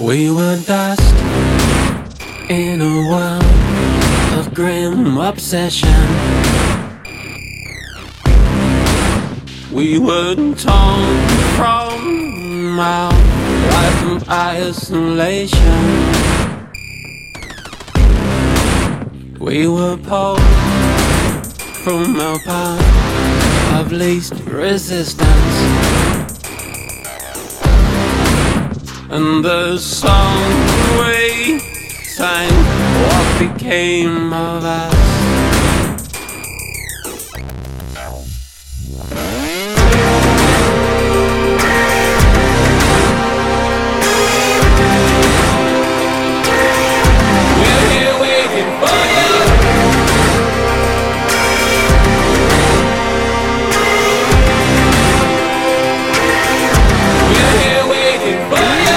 We were dust in a world of grim obsession. We were torn from our life of isolation. We were pulled from our path of least resistance. And the song we sang, what became of us? We're here waiting for you. We're here waiting for you.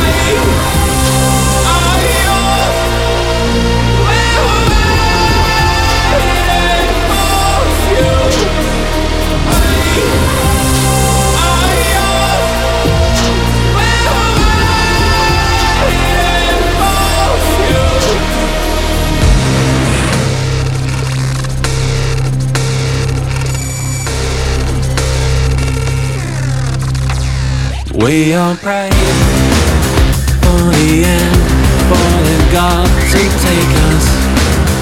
We all pray for the end, for the God to take us.